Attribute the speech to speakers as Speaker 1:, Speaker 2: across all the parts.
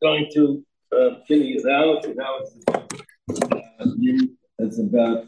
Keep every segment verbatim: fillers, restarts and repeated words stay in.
Speaker 1: going to uh, figure it out. Now it's, uh, it's about,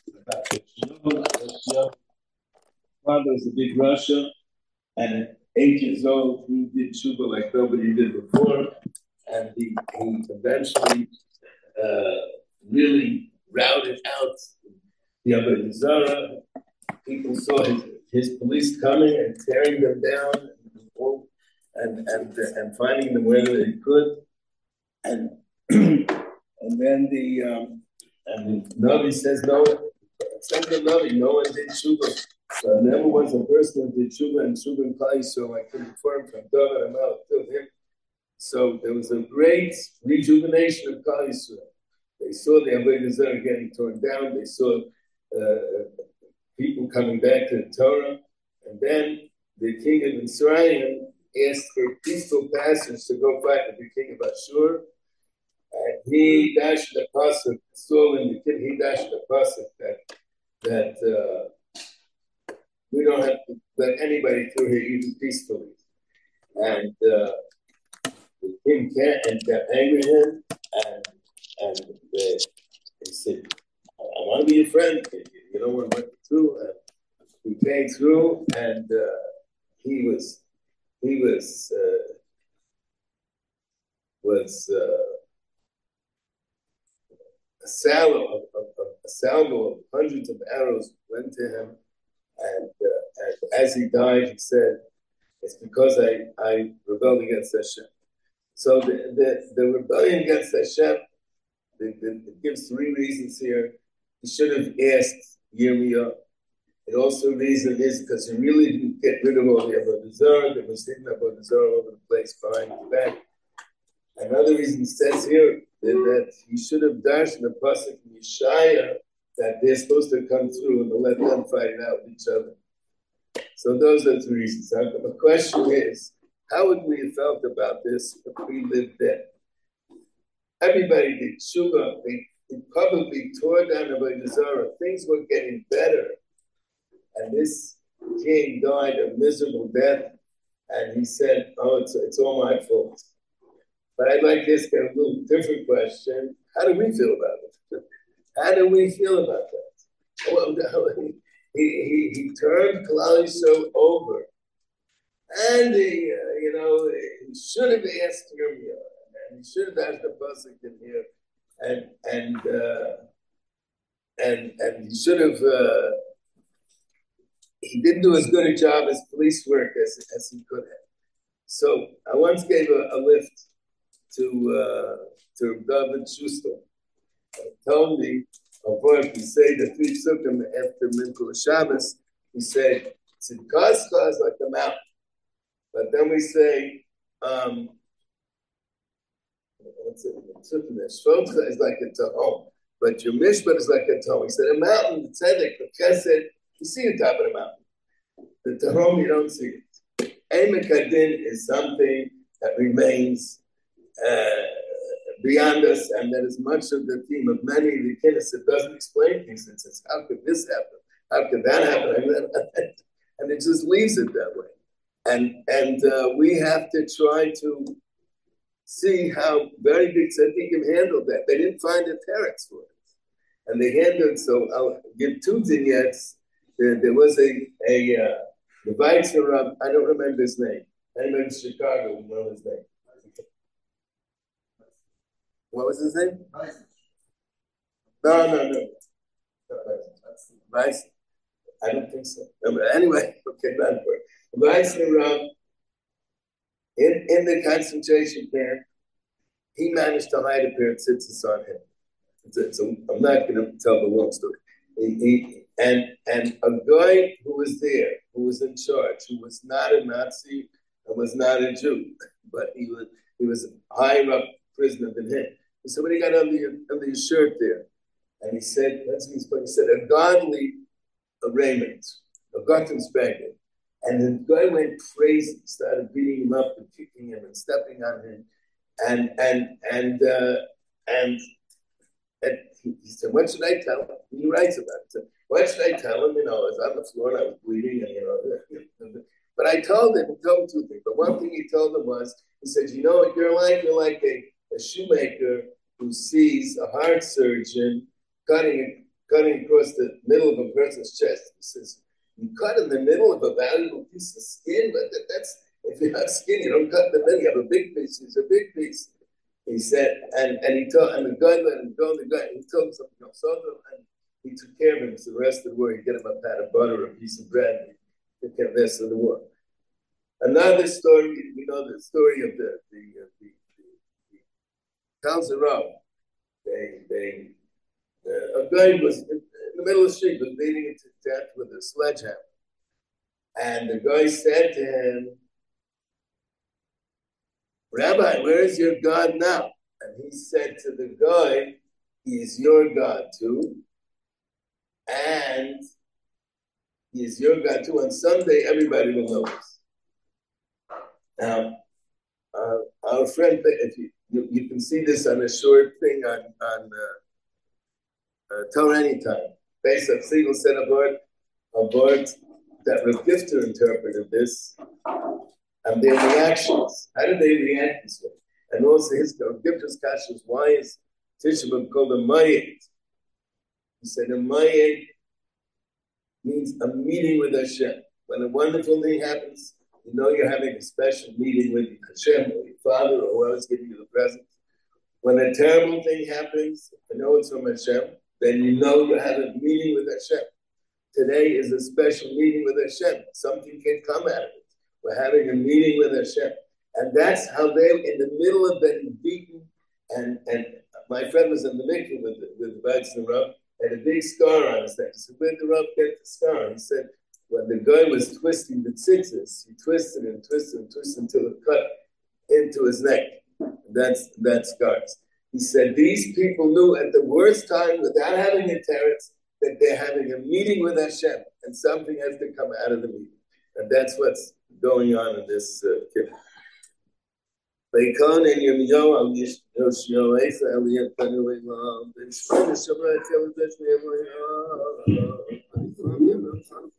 Speaker 1: about father was a big Russia, and at eight years old, he did tshuva like nobody did before, and he, he eventually uh, really routed out the Avodah Zarah. People saw his, his police coming and tearing them down, and and and finding them wherever they could, and and then the um, and the Navi says no, except the Navi, no one did tshuva. So there never was a person who did tshuva and tshuva in Klal, so I can confirm from David Amal to him. So there was a great rejuvenation of Klal Yisrael. They saw the Avodah Zarah getting torn down. They saw uh, people coming back to the Torah, and then the king of Mitzrayim asked for peaceful passage to go fight with the king of Ashur, and he dashed the pasuk. Saul and the king, he dashed the pasuk that that uh, we don't have to let anybody through here even peacefully. And uh, the king can't and got angry at him, and and they, they said, "I, I want to be your friend. You know what went through." And he came through, and uh, he was. He was uh, was uh, a salvo of, of, of a salvo of hundreds of arrows went to him, and, uh, and as he died, he said, "It's because I, I rebelled against Hashem." So the the, the rebellion against Hashem, the, the, it gives three reasons here. He should have asked Yirmiyah. The also reason is because he really didn't get rid of all the Avodah Zarah. There was hidden Avodah Zarah all over the place behind his back. Another reason says here that, that he should have dashed in the pasuk in Yeshaya that they're supposed to come through and to let them fight it out with each other. So those are the reasons. Now, the question is, how would we have felt about this if we lived then? Everybody did tshuva. They, they probably tore down Avodah Zarah. Things were getting better. And this king died a miserable death, and he said, "Oh, it's it's all my fault." But I'd like to ask a little different question: how do we feel about it? How do we feel about that? Well, he he he turned Klal Yisrael over, and he uh, you know he should have asked Yirmiyah, and he should have asked the pasuk in here, and and uh, and and he should have. Uh, He didn't do as good a job as police work as, as he could have. So I once gave a, a lift to uh, to David Schuster. He told me, avoid to say the three psukim after Minchah Shabbos. He said, "Tzidkascha is like a mountain," but then we say, um, "What's it? Shvotcha is like a tahom, but your mishpat is like a tahom." He said, "A mountain, the tzedek, the chesed." You see the top of the mountain. The Tehom, you don't see it. Emek Hadin is something that remains uh, beyond us, and that is much of the theme of many of the Knesset. It doesn't explain things. It says, how could this happen? How could that happen? And it just leaves it that way. And, and uh, we have to try to see how very big tzaddikim handled that. They didn't find a teretz for it. And they handled, so I'll give two vignettes. There, there was a, a uh, the Weitzer Rav, I don't remember his name. Anybody in Chicago will know his name. What was his name? No, no, no. Weitzer. I don't think so. No, but anyway, okay, not important. Weitzer Rav, in, in the concentration camp, he managed to hide a pair of tzitzis on him. It's a, it's a, I'm not going to tell the long story. He, he, and and a guy who was there, who was in charge, who was not a Nazi and was not a Jew, but he was he was higher up prisoner than him. He said, "What do you got under your under your shirt there?" And he said, "That's his point." He said, "A godly raiment, a cotton spangle." And the guy went crazy, started beating him up and kicking him and stepping on him, and and and uh, and. And he said, "What should I tell him?" He writes about it. He said, "What should I tell him? You know, I was on the floor and I was bleeding, and you know." But I told him, he told him two things. But one thing he told him was, He said, you know what you're like? You're like a, a shoemaker who sees a heart surgeon cutting cutting across the middle of a person's chest. He says, you cut in the middle of a valuable piece of skin, but that, that's, if you have skin, you don't cut in the middle, you have a big piece, it's a big piece. He said, and, and he told, and the guy let him go, and the guy, he told him something else, and he took care of him for the rest of the war. He'd get him a pat of butter, a piece of bread, and he took care of the rest of the war. Another story, we know the story of the, the, uh, the, the, the Council Row. They, they, uh, a guy was in the middle of the street, was beating him to death with a sledgehammer. And the guy said to him, Rabbi, where is your God now? And he said to the guy, he is your God too. And he is your God too. And someday everybody will know this. Now, uh, our friend, if you, you, you can see this on a short thing on, on uh, uh, Torah Anytime. Pesach Siegel said about, about that Rav Gifter interpreted this and their reactions. How did they react this way? And also his Rav Gifter's kasha was, why is Tisha B'Av called a Mayed? He said a Mayed means a meeting with Hashem. When a wonderful thing happens, you know you're having a special meeting with Hashem or your father or whoever's giving you the present. When a terrible thing happens, you know it's from Hashem, then you know you have a meeting with Hashem. Today is a special meeting with Hashem. Something can come out of it. We're having a meeting with Hashem. And that's how they, in the middle of being beaten, and, and my friend was in the mikveh with the, with the Bites and the Rav, had a big scar on his neck. He said, where did the Rav get the scar? He said, when the guy was twisting the tzitzis, he twisted and twisted and twisted until it cut into his neck. That's that scars. He said these people knew at the worst time, without having a teretz, that they're having a meeting with Hashem, and something has to come out of the meeting, and that's what's going on in this kibbutz. Vayikon and Yirmiyahu al Yoshio Eisa Eliyah Tanu Elam. Then Shmuel Shabbat Yeladesh Ne'emoyah.